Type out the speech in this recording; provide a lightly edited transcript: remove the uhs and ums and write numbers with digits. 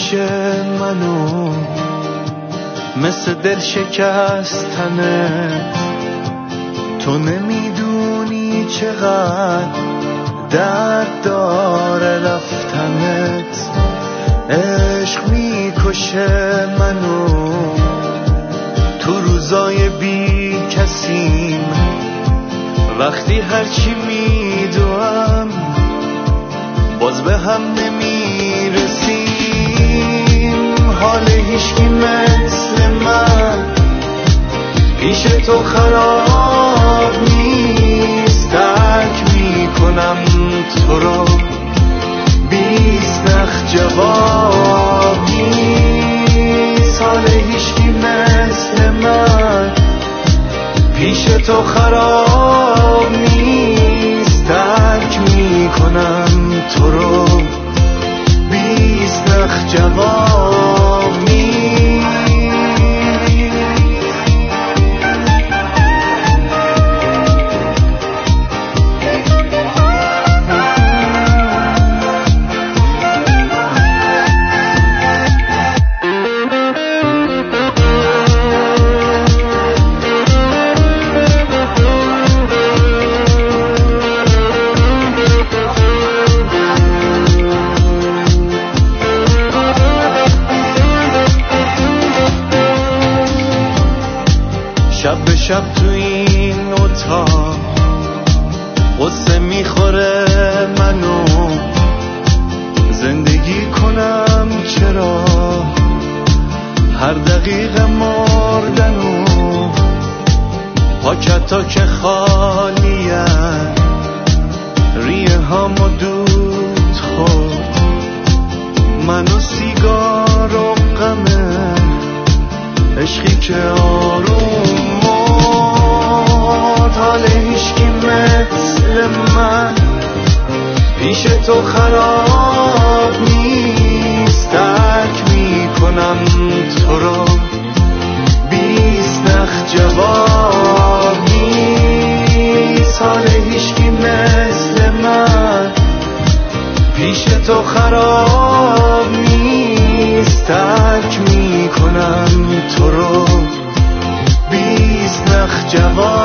میکشه منو مثل دل شکستنه. تو نمیدونی چقدر درد داره رفتنت. عشق میکشه منو تو روزای بی کسیم، وقتی هرچی میدوام باز به هم نمیرسیم. حال هیچکی مثل من پیش تو خراب نیست. درک میکنم تو رو، بیست نخ جواب نیست. حال هیچکی مثل من پیش تو خراب نیست. درک میکنم تو رو، بیست نخ جواب نیست. شب به شب تو این اتاق غصه میخوره منو. زندگی کنم چرا هر دقیقه مردنو. پاکتا که خالیه ریه هامو دود خورد. منو سیگار و غمه عشقی که آروم مرد. حال هیچکی مثل من پیش تو خراب نیست. درک میکنم تو رو، بیست نخ جواب نیست. حال هیچکی مثل من پیش تو خراب نیست. درک میکنم تو رو، بیست نخ جواب